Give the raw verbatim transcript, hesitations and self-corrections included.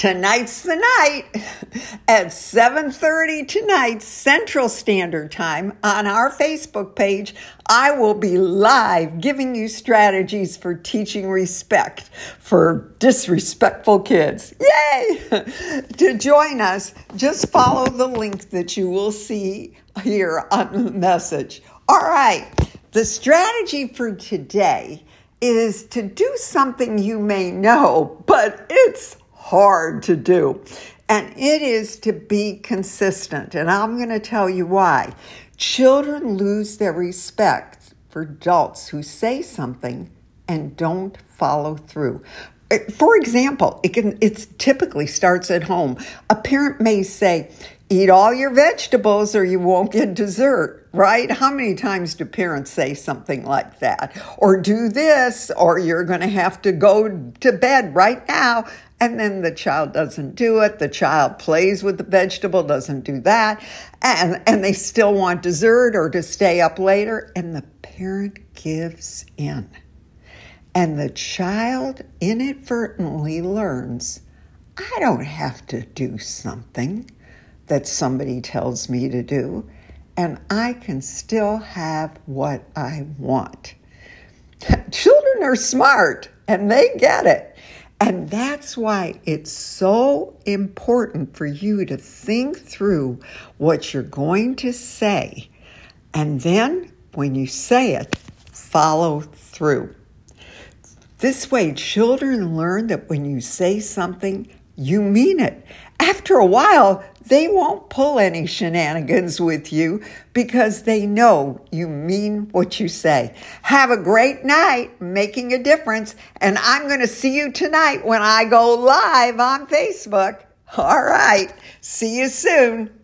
tonight's the night at seven thirty tonight Central Standard Time on our Facebook page. I will be live giving you strategies for teaching respect for disrespectful kids. Yay! To join us, just follow the link that you will see here on the message. All right, the strategy for today is to do something you may know, but it's hard to do. And it is to be consistent. And I'm going to tell you why. Children lose their respect for adults who say something and don't follow through. For example, it can it typically starts at home. A parent may say, eat all your vegetables or you won't get dessert, right? How many times do parents say something like that? Or do this, or you're going to have to go to bed right now. And then the child doesn't do it. The child plays with the vegetable, doesn't do that. And, and they still want dessert or to stay up later. And the parent gives in. And the child inadvertently learns, I don't have to do something that somebody tells me to do, and I can still have what I want. Children are smart, and they get it. And that's why it's so important for you to think through what you're going to say. And then, when you say it, follow through. This way, children learn that when you say something, you mean it. After a while, they won't pull any shenanigans with you because they know you mean what you say. Have a great night making a difference, and I'm going to see you tonight when I go live on Facebook. All right, see you soon.